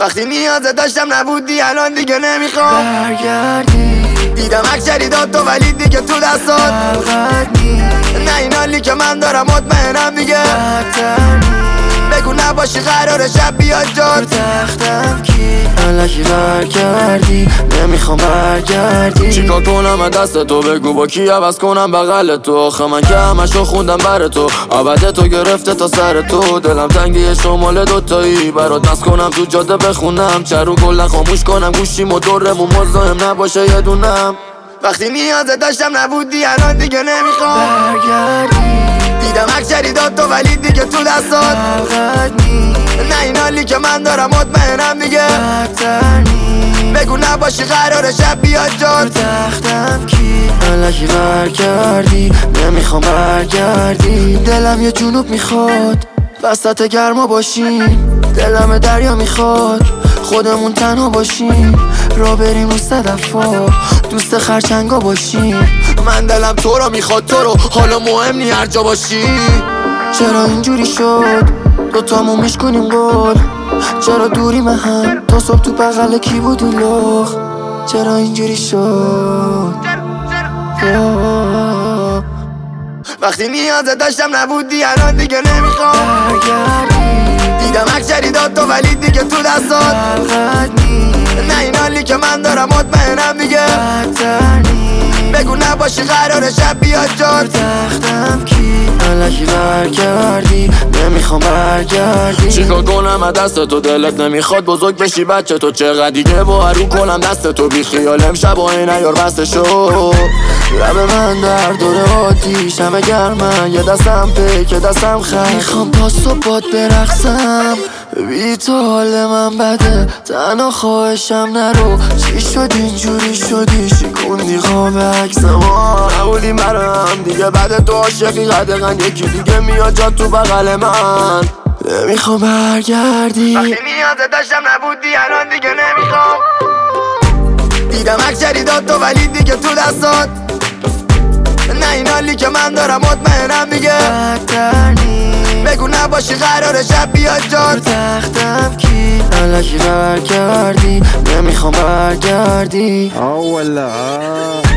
وقتی نیازه داشتم نبودی الان دیگه نمیخوام برگردی. دیدم اکشری داد تو ولی دیگه تو دستات نه این حالی که من دارم مطمئنم دیگه بگو نباشی قرار شب بیاد جات تختم کی الکی برگردی. نمیخوام برگردی. چیکار کنم از دست تو بگو با کی عوض کنم بغل تو. آخه من که همشو خوندم بر تو عبد تو گرفته تا سر تو. دلم تنگی شمال دوتایی برات نس کنم تو جاده بخونم چرو کلا خاموش کنم گوشیم و دورمون مزاحم نباشه یه دونم. وقتی نیازه داشتم نبودی الان دیگه نمیخوام برگردی. دیدم اکشری داد تو ولی دیگه تو دستات نه این حالی که من دارم مطمئنم دیگه بگو نباشی قرار شب بیاد جات تختم کی الکی برگردی. نمیخوام برگردی. دلم یه جنوب میخواد وسط گرما باشیم. دلم دریا میخواد خودمون تنها باشیم. را بریم رو صدفا دوست خرچنگا باشیم. من دلم تو رو میخواد تو رو حالا مهم نی هر جا باشی. چرا اینجوری شد دوتامون میشکنیم گل. چرا دوری هم تا صبح تو بغل کی بودی لخ. چرا اینجوری شد وقتی نیازه داشتم نبودی الان دیگه نمیخوام برگردی. دیدم اکشری داد تو ولی دیگه تو دستات نه این حالی که من دارم مطمئنم دیگه بگو نباشی قرار شب بیاد جات تختم کی الکی برگردی. نمیخوام برگردی. چیکار کنم از دست تو دلت نمیخواد بزرگ بشی بچه تو. چقدر دیگه با رو کنم دست تو بی خیال امشب و این ایار بسته شو. لب من در دور آتیش همه گرمن یه دستم پیک یه دستم خر. میخوام تا صبح باد برقصم بی تو حال من بده تنها خواهشم نرو. چی شد اینجوری شدی شکوندی خواب عکسما نبودی برام دیگه بعد تو عاشقی قدقن یکی دیگه میاد جا تو بغل من. نمیخوام برگردی. وقتی نیازه داشتم نبودی الان دیگه نمیخوام دیدم اکشری داد تو ولی دیگه تو دستات نه این حالی که من دارم مطمئنم دیگه بگو نباشی قرار شب بیاد جات تختم کی الکی برگردی. نمیخوام برگردی. ولا